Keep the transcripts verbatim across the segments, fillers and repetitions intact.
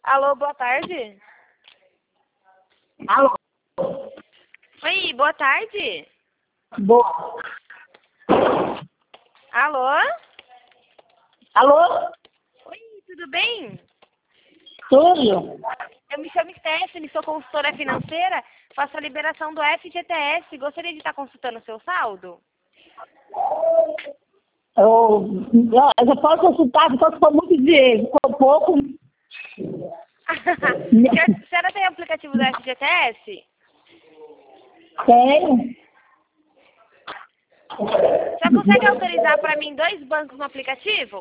Alô, boa tarde. Alô? Oi, boa tarde. Boa. Alô? Alô? Oi, tudo bem? Tudo? Eu me chamo Stephanie, sou consultora financeira, faço a liberação do F G T S. Gostaria de estar consultando o seu saldo? Eu, eu já posso consultar, só que for muito dinheiro, se for pouco. A senhora tem o aplicativo do F G T S? Tenho. Você consegue autorizar para mim dois bancos no aplicativo?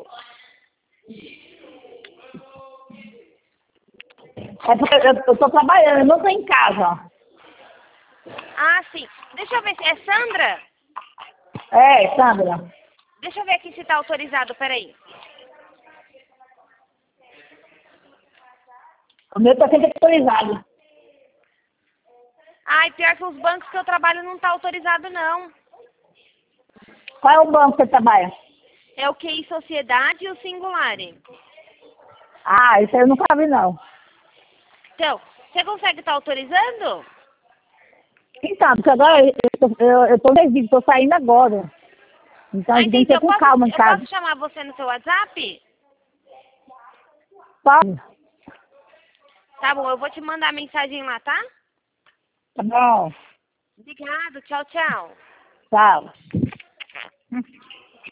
É porque eu estou trabalhando, eu não estou em casa. Ah, sim. Deixa eu ver se é Sandra. É, Sandra. Deixa eu ver aqui se está autorizado, peraí. O meu está sempre autorizado. Ai, pior que os bancos que eu trabalho não tá autorizado, não. Qual é o banco que você trabalha? É o Q I Sociedade e o Singulare. Ah, isso aí eu nunca vi, não. Então, você consegue estar autorizando? Então, porque agora eu estou serviço, estou saindo agora. Então a Ah, gente tem entendi. que ter Eu com posso, calma em eu casa. posso chamar você no seu WhatsApp? Pode? Tá bom, eu vou te mandar mensagem lá, tá? Tá bom. Obrigado, tchau, tchau. Tchau.